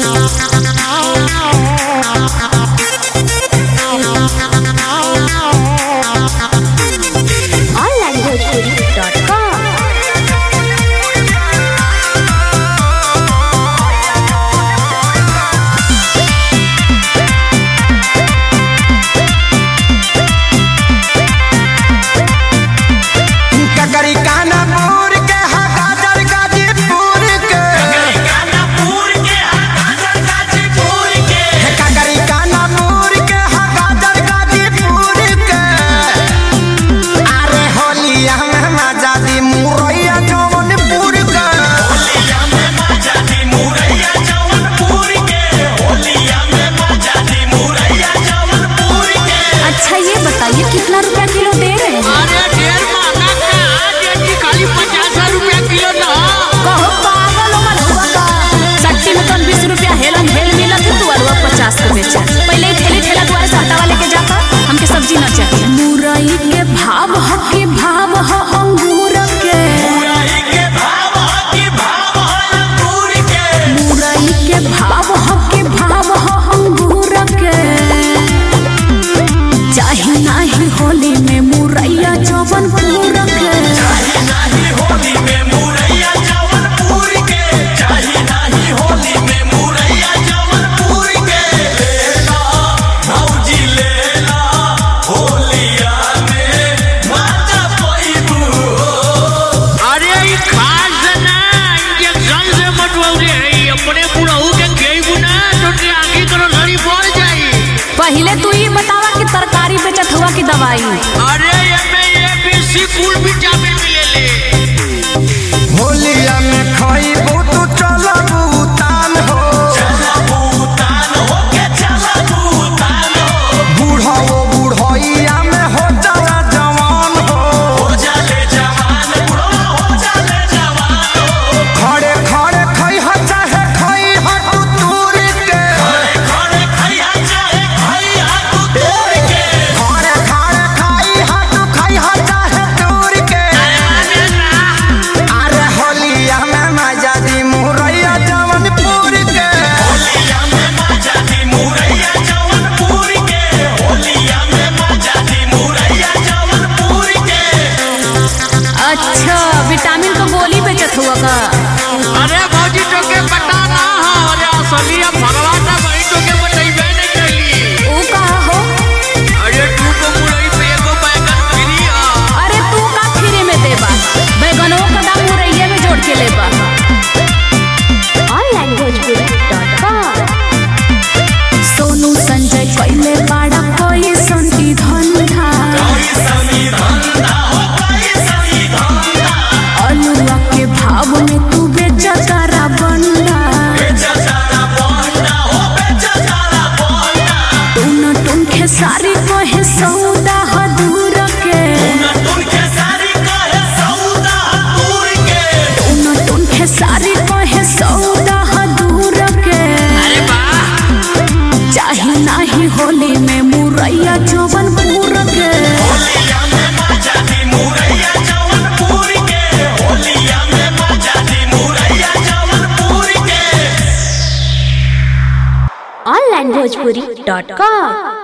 पहले ठेली ठेला द्वारा से हटावा लेके जाकर हमके सब्जी न चाहिए। मुरई के भाव ह के भाव ह अंगूर के, मुरई के भाव ह के भाव ह अंगूर के, मुरई के भाव ह के भाव ह अंगूर के। चाहे नाही होली में मुरैया जौनपुर के, चाहे नाही होली में मुरैया जौनपुर के, चाहे नाही होली में मुरैया जौनपुर के। लेला भौजी लेला होलिया में माता पैबू। अरे ई खास ना इंजेक्शन से मटवाउरे है, अपने बुढ़ऊ के खेइबू ना तो आगे करो सड़ी बोल जाई। पहले तू ही बतावा कि तरकारी बेचत हुआ की दवाई। अरे एमे ABC फुल विटामिन मिलेले। होलिया में खाइबू तू चलबू तान हो, चलबू तान हो के चलबू तान हो। बूढ़ो बूढ़इया में हो जाला जवान हो, हो जाले जवान बुढ़ो हो जाले जवान हो। खड़े खड़े खइह चाहे खइह तू दूर के, खड़े खइया चाहे खइया तू दूर के। खड़े खड़े खइह तू खइह चाहे दूर के। अरे होलिया में मजा दी मुरैया जौनपुर के, होलिया में मजा दी मुरैया जौनपुर के, होलिया में मजा दी मुरैया जौनपुर के। अच्छा विटामिन तो गोली बेचत हुआ का। अरे भौजी तो के पता ना हो, अरे असली भगवान ना भाई तो के बताइबे नहीं कइली। ऊ कहा हो? अरे तू को मुरई पे एगो बैगन फ्री आ। अरे तू का फ्री में देबा, बैगनों का दाम मुरैये में जोड़ के लेबा। onlinebhojpuri.com। सोनू संजय कइले बाड़ा कोई संती धंधा, सनी धंधा हो कोई सनी धंधा। अलुआ के भाव में तू बेचतारा बंडा, बेचारा बोंडा हो बेचारा बोंडा। टून टून खेसारी कहे सौदा हदूर के, टून के सारी कहे सौदा दूर के। टून टून खेसारी कहे सौदा हदूर के। अरे वाह चाहे नाही होली में मुरैया जौनपुर के, होलिया में मजा दी मुरैया जौनपुर के, होलिया में मजा दी मुरैया जौनपुर के। onlinebhojpuri.com।